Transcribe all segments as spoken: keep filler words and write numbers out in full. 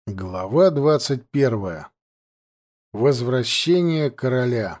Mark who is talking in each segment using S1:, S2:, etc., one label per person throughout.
S1: Глава двадцать первая. Возвращение короля.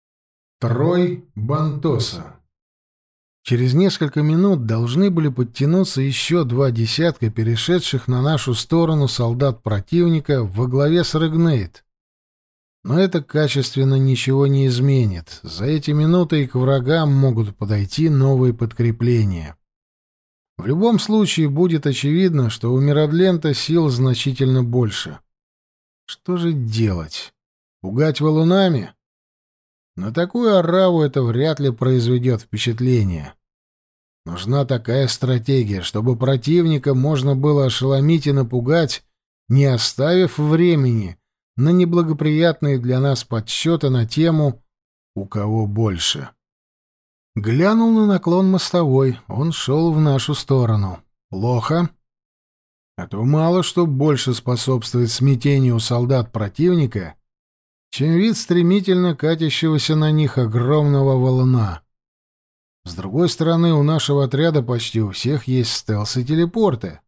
S1: Трой Бантоса. Через несколько минут должны были подтянуться еще два десятка перешедших на нашу сторону солдат противника во главе с Регнейд. Но это качественно ничего не изменит. За эти минуты и к врагам могут подойти новые подкрепления. В любом случае будет очевидно, что у Мирадлента сил значительно больше. Что же делать? Пугать валунами? На такую ораву это вряд ли произведет впечатление. Нужна такая стратегия, чтобы противника можно было ошеломить и напугать, не оставив времени на неблагоприятные для нас подсчеты на тему «у кого больше». Глянул на наклон мостовой. Он шел в нашу сторону. Плохо. А то мало что больше способствует смятению солдат противника, чем вид стремительно катящегося на них огромного валуна. С другой стороны, у нашего отряда почти у всех есть стелс и телепорты.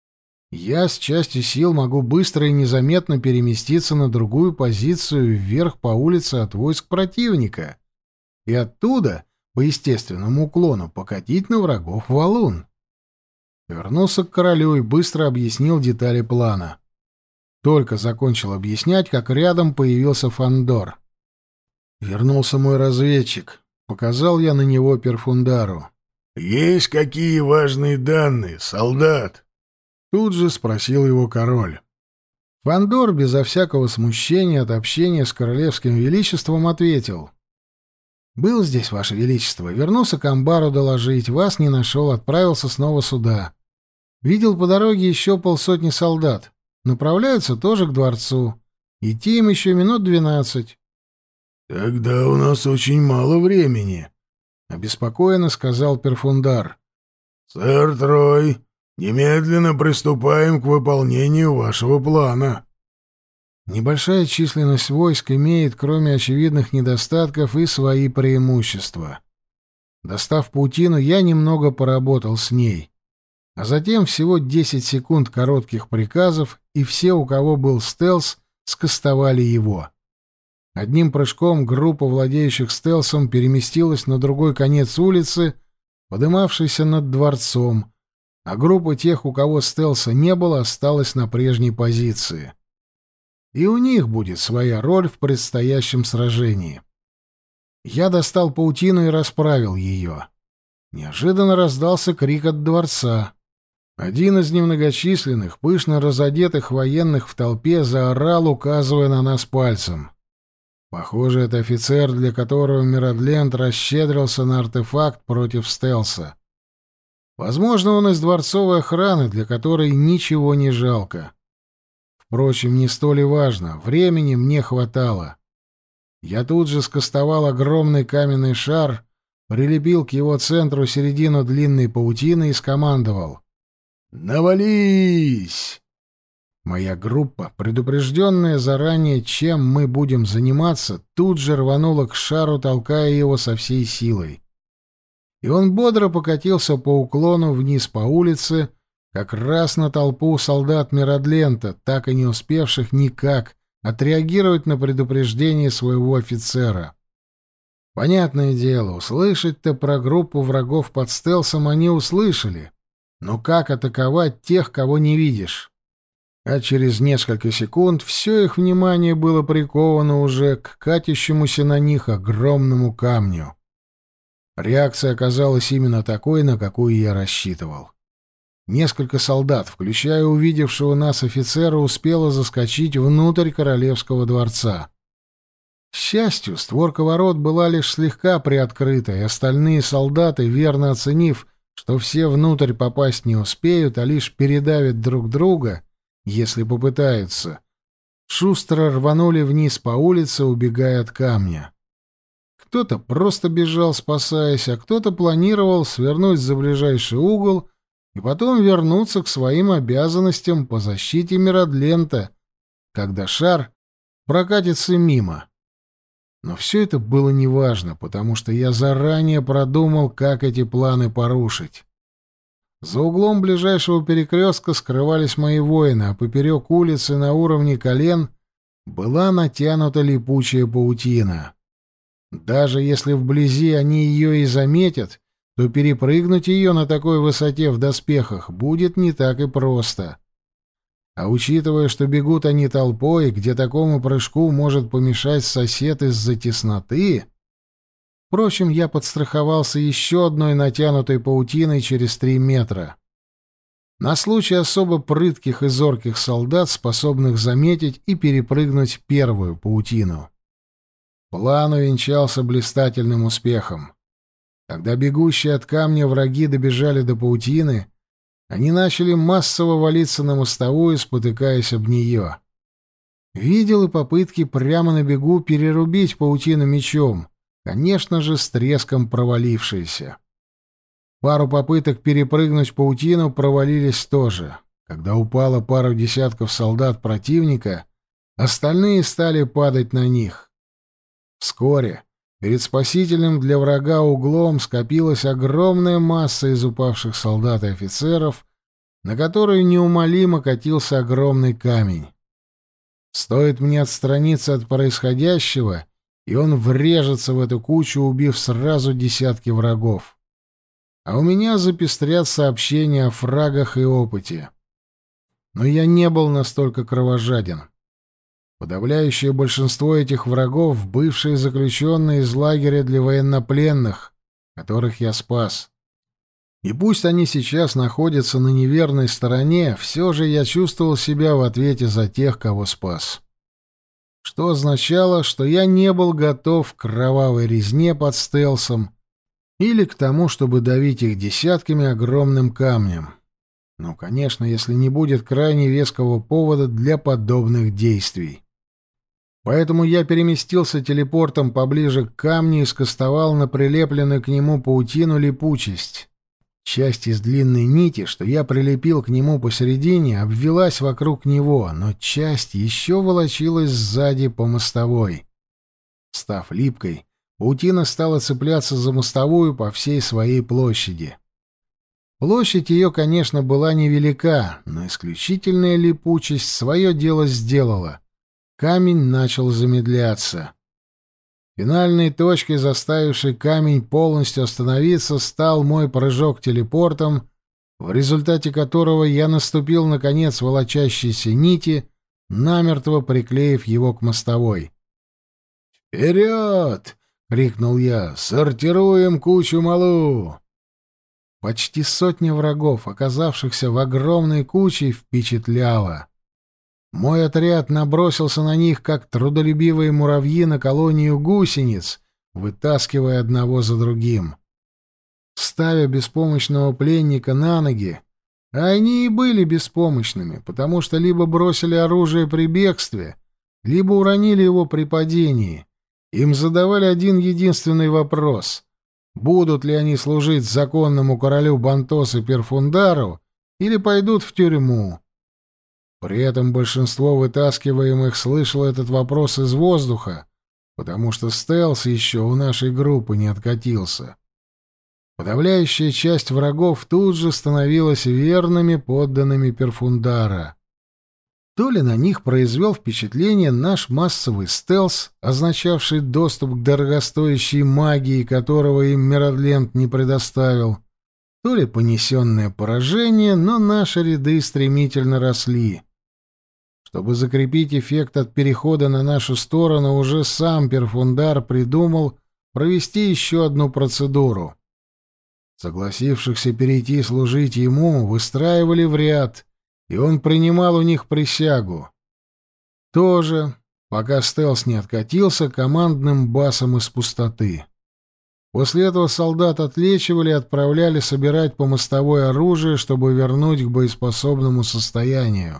S1: Я с частью сил могу быстро и незаметно переместиться на другую позицию вверх по улице от войск противника. И оттуда по естественному уклону покатить на врагов валун. Вернулся к королю и быстро объяснил детали плана. Только закончил объяснять, как рядом появился Фандор. Вернулся мой разведчик. Показал я на него Перфундару.
S2: «Есть какие важные данные, солдат?»
S1: Тут же спросил его король. Фандор безо всякого смущения от общения с королевским величеством ответил: «Был здесь, Ваше Величество. Вернулся к амбару доложить. Вас не нашел, отправился снова сюда. Видел по дороге еще полсотни солдат. Направляются тоже к дворцу. Идти им еще минут двенадцать».
S2: «Тогда у нас очень мало времени»,
S1: — обеспокоенно сказал Перфундар.
S2: «Сэр Трой, немедленно приступаем к выполнению вашего плана».
S1: Небольшая численность войск имеет, кроме очевидных недостатков, и свои преимущества. Достав паутину, я немного поработал с ней. А затем всего десять секунд коротких приказов, и все, у кого был стелс, скастовали его. Одним прыжком группа владеющих стелсом переместилась на другой конец улицы, подымавшейся над дворцом, а группа тех, у кого стелса не было, осталась на прежней позиции. И у них будет своя роль в предстоящем сражении. Я достал паутину и расправил ее. Неожиданно раздался крик от дворца. Один из немногочисленных, пышно разодетых военных в толпе заорал, указывая на нас пальцем. Похоже, это офицер, для которого Мирадлент расщедрился на артефакт против стелса. Возможно, он из дворцовой охраны, для которой ничего не жалко. Впрочем, не столь и важно, времени мне хватало. Я тут же скостовал огромный каменный шар, прилепил к его центру середину длинной паутины и скомандовал: «Навались!». Моя группа, предупрежденная заранее, чем мы будем заниматься, тут же рванула к шару, толкая его со всей силой. И он бодро покатился по уклону вниз по улице, как раз на толпу солдат Мирадлента, так и не успевших никак отреагировать на предупреждение своего офицера. Понятное дело, услышать-то про группу врагов под стелсом они услышали, но как атаковать тех, кого не видишь? А через несколько секунд все их внимание было приковано уже к катящемуся на них огромному камню. Реакция оказалась именно такой, на какую я рассчитывал. Несколько солдат, включая увидевшего нас офицера, успело заскочить внутрь королевского дворца. К счастью, створка ворот была лишь слегка приоткрыта, и остальные солдаты, верно оценив, что все внутрь попасть не успеют, а лишь передавят друг друга, если попытаются, шустро рванули вниз по улице, убегая от камня. Кто-то просто бежал, спасаясь, а кто-то планировал свернуть за ближайший угол и потом вернуться к своим обязанностям по защите Мирадлента, когда шар прокатится мимо. Но все это было неважно, потому что я заранее продумал, как эти планы порушить. За углом ближайшего перекрестка скрывались мои воины, а поперек улицы на уровне колен была натянута липучая паутина. Даже если вблизи они ее и заметят, то перепрыгнуть ее на такой высоте в доспехах будет не так и просто. А учитывая, что бегут они толпой, где такому прыжку может помешать сосед из-за тесноты... Впрочем, я подстраховался еще одной натянутой паутиной через три метра. На случай особо прытких и зорких солдат, способных заметить и перепрыгнуть первую паутину. План увенчался блистательным успехом. Когда бегущие от камня враги добежали до паутины, они начали массово валиться на мостовую, спотыкаясь об нее. Видел и попытки прямо на бегу перерубить паутину мечом, конечно же, с треском провалившиеся. Пару попыток перепрыгнуть паутину провалились тоже. Когда упало пару десятков солдат противника, остальные стали падать на них. Вскоре перед спасительным для врага углом скопилась огромная масса из упавших солдат и офицеров, на которую неумолимо катился огромный камень. Стоит мне отстраниться от происходящего, и он врежется в эту кучу, убив сразу десятки врагов. А у меня запестрят сообщения о фрагах и опыте. Но я не был настолько кровожаден. Подавляющее большинство этих врагов — бывшие заключенные из лагеря для военнопленных, которых я спас. И пусть они сейчас находятся на неверной стороне, все же я чувствовал себя в ответе за тех, кого спас. Что означало, что я не был готов к кровавой резне под стелсом или к тому, чтобы давить их десятками огромным камнем. Ну, конечно, если не будет крайне веского повода для подобных действий. Поэтому я переместился телепортом поближе к камню и скостовал на прилепленную к нему паутину липучесть. Часть из длинной нити, что я прилепил к нему посередине, обвелась вокруг него, но часть еще волочилась сзади по мостовой. Став липкой, паутина стала цепляться за мостовую по всей своей площади. Площадь ее, конечно, была невелика, но исключительная липучесть свое дело сделала. Камень начал замедляться. Финальной точкой, заставившей камень полностью остановиться, стал мой прыжок телепортом, в результате которого я наступил на конец волочащейся нити, намертво приклеив его к мостовой. «Вперед!» — крикнул я. «Сортируем кучу малу!» Почти сотня врагов, оказавшихся в огромной куче, впечатляло. Мой отряд набросился на них, как трудолюбивые муравьи на колонию гусениц, вытаскивая одного за другим. Ставя беспомощного пленника на ноги, а они и были беспомощными, потому что либо бросили оружие при бегстве, либо уронили его при падении, им задавали один единственный вопрос: будут ли они служить законному королю Бантоса Перфундару или пойдут в тюрьму. При этом большинство вытаскиваемых слышало этот вопрос из воздуха, потому что стелс еще у нашей группы не откатился. Подавляющая часть врагов тут же становилась верными подданными Перфундара. То ли на них произвел впечатление наш массовый стелс, означавший доступ к дорогостоящей магии, которого им Миродленд не предоставил, то ли понесенное поражение, но наши ряды стремительно росли. Чтобы закрепить эффект от перехода на нашу сторону, уже сам Перфундар придумал провести еще одну процедуру. Согласившихся перейти служить ему выстраивали в ряд, и он принимал у них присягу. Тоже, пока стелс не откатился, командным басом из пустоты. После этого солдат отлечивали и отправляли собирать по мостовой оружие, чтобы вернуть к боеспособному состоянию.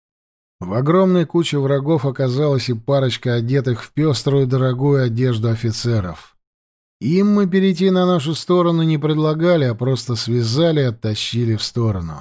S1: В огромной куче врагов оказалась и парочка одетых в пеструю дорогую одежду офицеров. Им мы перейти на нашу сторону не предлагали, а просто связали и оттащили в сторону.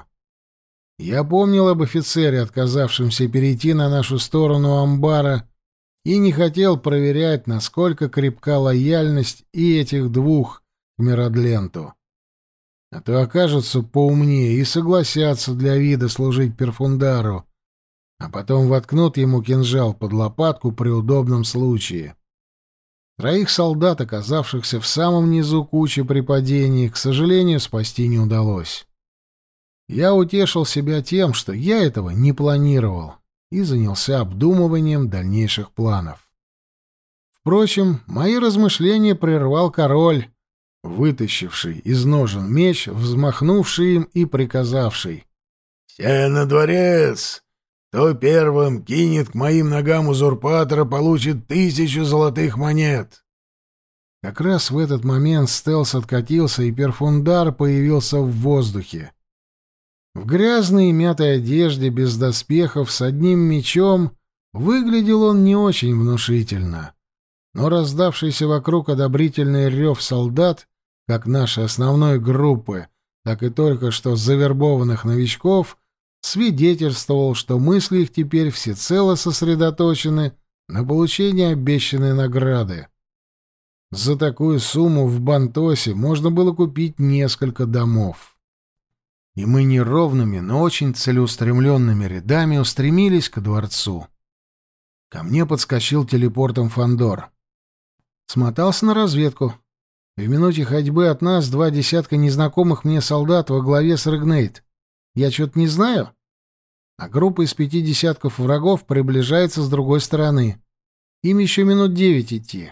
S1: Я помнил об офицере, отказавшемся перейти на нашу сторону амбара, и не хотел проверять, насколько крепка лояльность и этих двух к Миродленту. А то окажутся поумнее и согласятся для вида служить Перфундару, а потом воткнут ему кинжал под лопатку при удобном случае. Троих солдат, оказавшихся в самом низу кучи при падении, к сожалению, спасти не удалось. Я утешил себя тем, что я этого не планировал, и занялся обдумыванием дальнейших планов. Впрочем, мои размышления прервал король, вытащивший из ножен меч, взмахнувший им и приказавший:
S2: «Все на дворец! Кто первым кинет к моим ногам узурпатора, получит тысячу золотых монет!»
S1: Как раз в этот момент Стелс откатился, и Перфундар появился в воздухе. В грязной и мятой одежде, без доспехов, с одним мечом, выглядел он не очень внушительно. Но раздавшийся вокруг одобрительный рев солдат, как нашей основной группы, так и только что завербованных новичков, свидетельствовал, что мысли их теперь всецело сосредоточены на получении обещанной награды. За такую сумму в Бантосе можно было купить несколько домов. И мы неровными, но очень целеустремленными рядами устремились к дворцу. Ко мне подскочил телепортом Фандор. Смотался на разведку. В минуте ходьбы от нас два десятка незнакомых мне солдат во главе с Регнейт. Я что-то не знаю? А группа из пяти десятков врагов приближается с другой стороны. Им еще минут девять идти.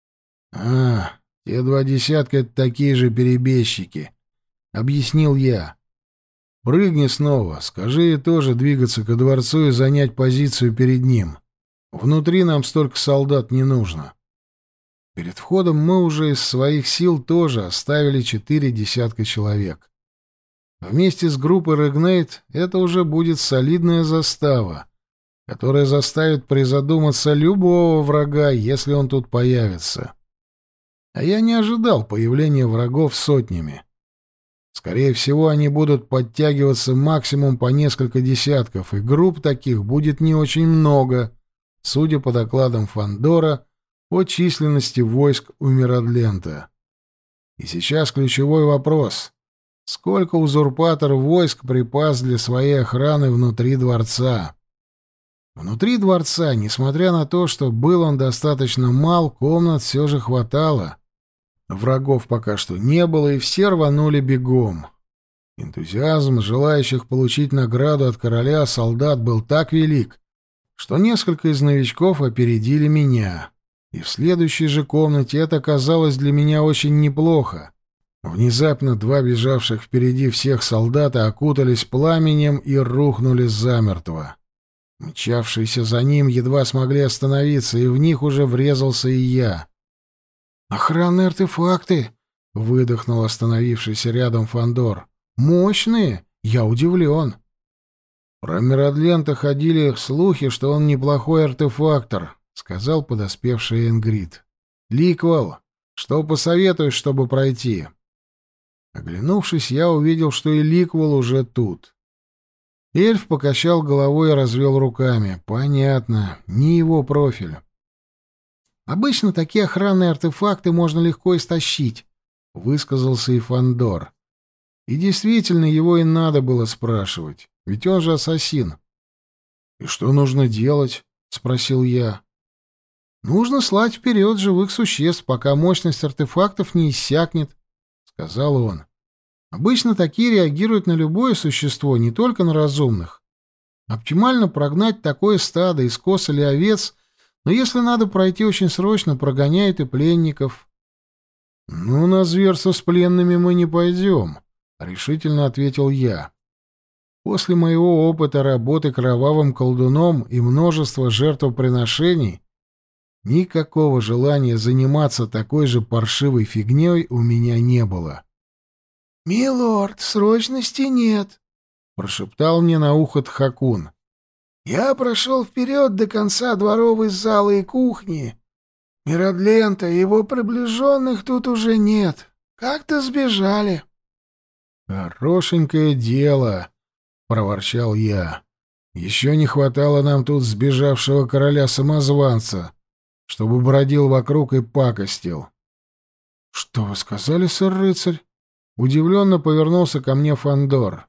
S1: А, те два десятка — это такие же перебежчики, — объяснил я. Прыгни снова, скажи ей тоже двигаться ко дворцу и занять позицию перед ним. Внутри нам столько солдат не нужно. Перед входом мы уже из своих сил тоже оставили четыре десятка человек. Вместе с группой Регнейт это уже будет солидная застава, которая заставит призадуматься любого врага, если он тут появится. А я не ожидал появления врагов сотнями. Скорее всего, они будут подтягиваться максимум по несколько десятков, и групп таких будет не очень много, судя по докладам Фандора о численности войск у Мирадлента. И сейчас ключевой вопрос: сколько узурпатор войск припас для своей охраны внутри дворца? Внутри дворца, несмотря на то, что был он достаточно мал, комнат все же хватало. Врагов пока что не было, и все рванули бегом. Энтузиазм желающих получить награду от короля солдат был так велик, что несколько из новичков опередили меня. И в следующей же комнате это казалось для меня очень неплохо. Внезапно два бежавших впереди всех солдата окутались пламенем и рухнули замертво. Мчавшиеся за ним едва смогли остановиться, и в них уже врезался и я. «Охранные артефакты!» — выдохнул остановившийся рядом Фандор. «Мощные! Я удивлен!» «Про Мирадлента ходили слухи, что он неплохой артефактор», — сказал подоспевший Энгрид. «Ликвал, что посоветуешь, чтобы пройти?» Оглянувшись, я увидел, что и Ликвал уже тут. Эльф покачал головой и развел руками. «Понятно, не его профиль». «Обычно такие охранные артефакты можно легко истощить», — высказался и Фандор. И действительно, его и надо было спрашивать, ведь он же ассасин. «И что нужно делать?» — спросил я. «Нужно слать вперед живых существ, пока мощность артефактов не иссякнет», — сказал он. «Обычно такие реагируют на любое существо, не только на разумных. Оптимально прогнать такое стадо из коз или овец, но если надо пройти очень срочно, прогоняют и пленников». «Ну, на зверство с пленными мы не пойдем», — решительно ответил я. После моего опыта работы кровавым колдуном и множества жертвоприношений никакого желания заниматься такой же паршивой фигней у меня не было.
S2: «Милорд, срочности нет», — прошептал мне на ухо Тхакун. «Я прошел вперед до конца дворовой залы и кухни. Мирадлента и его приближенных тут уже нет. Как-то сбежали».
S1: «Хорошенькое дело», — проворчал я. «Еще не хватало нам тут сбежавшего короля-самозванца, чтобы бродил вокруг и пакостил». «Что вы сказали, сэр-рыцарь?» — Удивленно повернулся ко мне Фандор.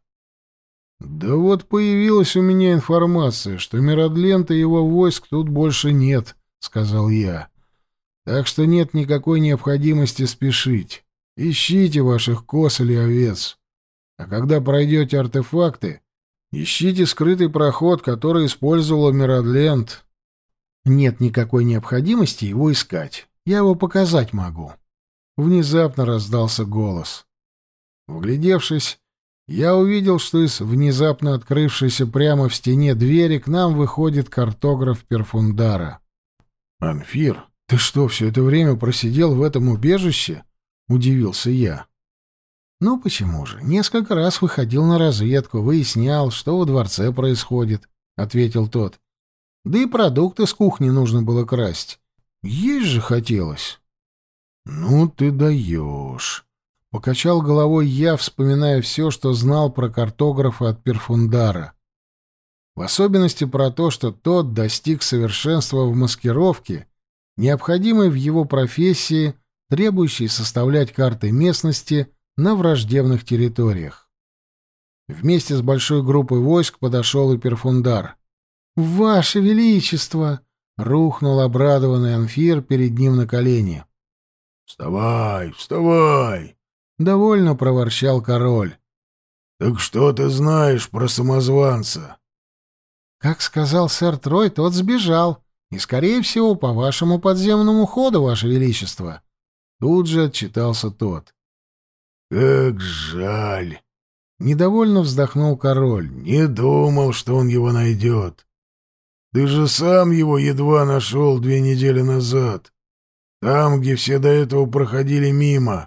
S1: «Да вот появилась у меня информация, что Миродлента и его войск тут больше нет», — сказал я. «Так что нет никакой необходимости спешить. Ищите ваших коз или овец. А когда пройдете артефакты, ищите скрытый проход, который использовала Миродлент». «Нет никакой необходимости его искать. Я его показать могу». Внезапно раздался голос. Вглядевшись, я увидел, что из внезапно открывшейся прямо в стене двери к нам выходит картограф Перфундара. «Анфир, ты что, все это время просидел в этом убежище?» — удивился я. «Ну почему же? Несколько раз выходил на разведку, выяснял, что во дворце происходит», — ответил тот. «Да и продукты с кухни нужно было красть. Есть же хотелось». «Ну ты даешь!» — покачал головой я, вспоминая все, что знал про картографа от Перфундара. В особенности про то, что тот достиг совершенства в маскировке, необходимой в его профессии, требующей составлять карты местности на враждебных территориях. Вместе с большой группой войск подошел и Перфундар. «Ваше Величество!» — рухнул обрадованный Анфир перед ним на колени.
S2: «Вставай, вставай!» —
S1: довольно проворчал король.
S2: «Так что ты знаешь про самозванца?»
S1: «Как сказал сэр Трой, тот сбежал, и, скорее всего, по вашему подземному ходу, ваше величество». Тут же отчитался тот.
S2: «Как жаль!» —
S1: недовольно вздохнул король.
S2: «Не думал, что он его найдет. Ты же сам его едва нашел две недели назад. Там, где все до этого проходили мимо».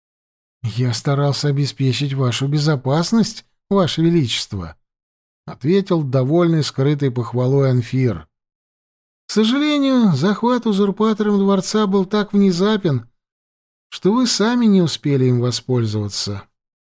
S1: «Я старался обеспечить вашу безопасность, ваше величество», — ответил довольный скрытой похвалой Анфир. «К сожалению, захват узурпатором дворца был так внезапен, что вы сами не успели им воспользоваться».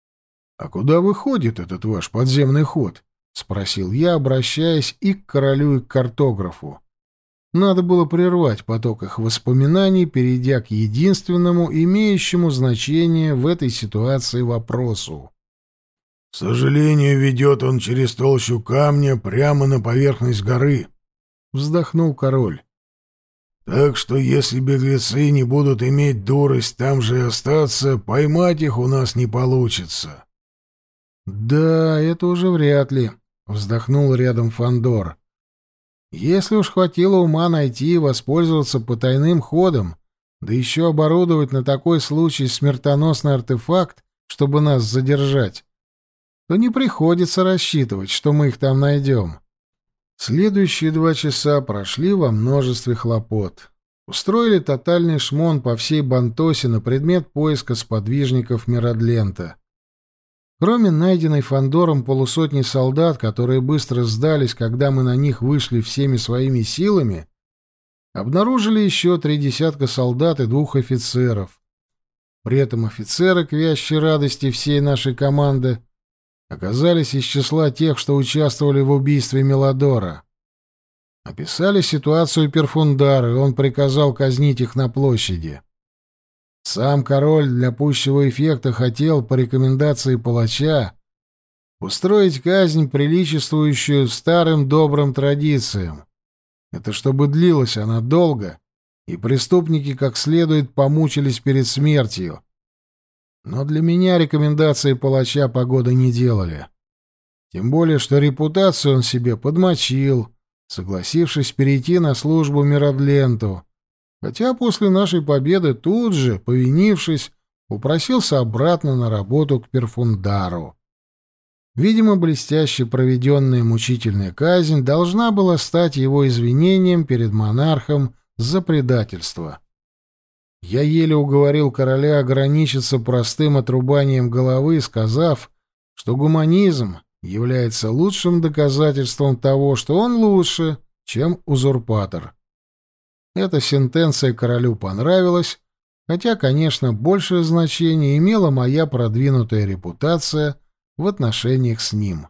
S1: «А куда выходит этот ваш подземный ход?» — спросил я, обращаясь и к королю, и к картографу. Надо было прервать поток их воспоминаний, перейдя к единственному, имеющему значение в этой ситуации вопросу.
S2: «К сожалению, ведет он через толщу камня прямо на поверхность горы», — вздохнул король. «Так что если беглецы не будут иметь дурость там же и остаться, поймать их у нас не получится».
S1: «Да, это уже вряд ли», — вздохнул рядом Фандор. «Если уж хватило ума найти и воспользоваться потайным ходом, да еще оборудовать на такой случай смертоносный артефакт, чтобы нас задержать, то не приходится рассчитывать, что мы их там найдем». Следующие два часа прошли во множестве хлопот. Устроили тотальный шмон по всей Бантосе на предмет поиска сподвижников Миродлента. Кроме найденной Фандором полусотни солдат, которые быстро сдались, когда мы на них вышли всеми своими силами, обнаружили еще три десятка солдат и двух офицеров. При этом офицеры, к вящей радости всей нашей команды, оказались из числа тех, что участвовали в убийстве Мелодора. Описали ситуацию Перфундару, и он приказал казнить их на площади. Сам король для пущего эффекта хотел, по рекомендации палача, устроить казнь, приличествующую старым добрым традициям. Это чтобы длилась она долго, и преступники как следует помучились перед смертью. Но для меня рекомендации палача погоды не делали. Тем более, что репутацию он себе подмочил, согласившись перейти на службу Миродленту, хотя после нашей победы тут же, повинившись, упросился обратно на работу к Перфундару. Видимо, блестяще проведенная мучительная казнь должна была стать его извинением перед монархом за предательство. Я еле уговорил короля ограничиться простым отрубанием головы, сказав, что гуманизм является лучшим доказательством того, что он лучше, чем узурпатор. Эта сентенция королю понравилась, хотя, конечно, большее значение имела моя продвинутая репутация в отношениях с ним.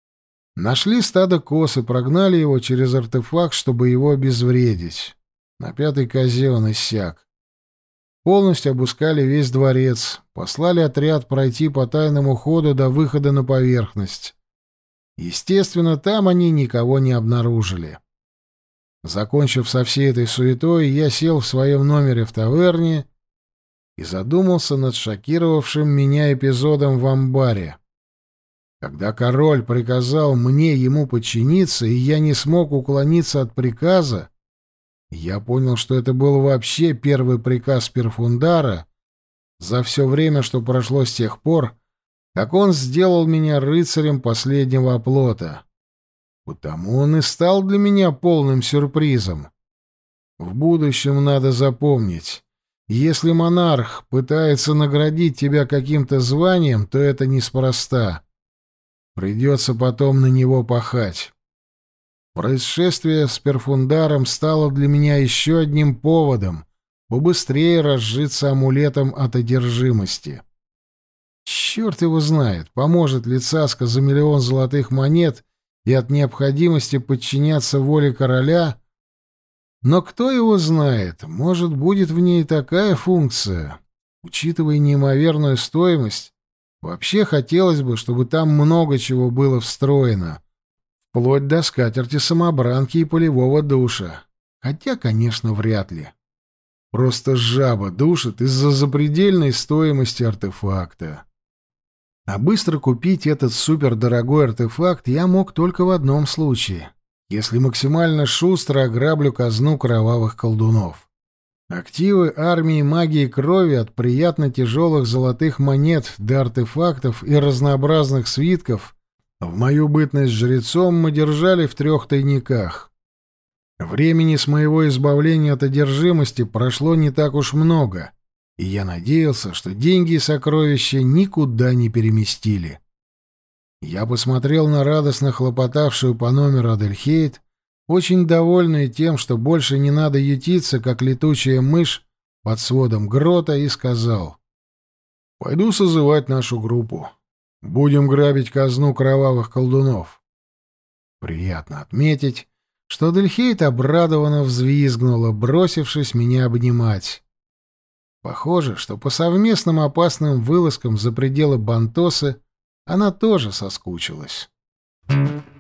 S1: Нашли стадо коз и прогнали его через артефакт, чтобы его обезвредить. На пятой козе он иссяк. полностью обыскали весь дворец, послали отряд пройти по тайному ходу до выхода на поверхность. Естественно, там они никого не обнаружили. Закончив со всей этой суетой, я сел в своем номере в таверне и задумался над шокировавшим меня эпизодом в амбаре. Когда король приказал мне ему подчиниться, и я не смог уклониться от приказа, я понял, что это был вообще первый приказ Перфундара за все время, что прошло с тех пор, как он сделал меня рыцарем последнего оплота. Потому он и стал для меня полным сюрпризом. В будущем надо запомнить, если монарх пытается наградить тебя каким-то званием, то это неспроста. Придется потом на него пахать. Происшествие с Перфундаром стало для меня еще одним поводом побыстрее разжиться амулетом от одержимости. Черт его знает, поможет ли Цаска за миллион золотых монет и от необходимости подчиняться воле короля, но кто его знает, может, будет в ней такая функция. Учитывая неимоверную стоимость, вообще хотелось бы, чтобы там много чего было встроено, вплоть до скатерти-самобранки и полевого душа. Хотя, конечно, вряд ли. Просто жаба душит из-за запредельной стоимости артефакта. А быстро купить этот супердорогой артефакт я мог только в одном случае, если максимально шустро ограблю казну кровавых колдунов. Активы армии магии крови от приятно тяжелых золотых монет до артефактов и разнообразных свитков в мою бытность жрецом мы держали в трех тайниках. Времени с моего избавления от одержимости прошло не так уж много, и я надеялся, что деньги и сокровища никуда не переместили. Я посмотрел на радостно хлопотавшую по номеру Адельхейд, очень довольную тем, что больше не надо ютиться, как летучая мышь под сводом грота, и сказал: «Пойду созывать нашу группу. Будем грабить казну кровавых колдунов». Приятно отметить, что Адельхейд обрадованно взвизгнула, бросившись меня обнимать. Похоже, что по совместным опасным вылазкам за пределы Бантосы она тоже соскучилась.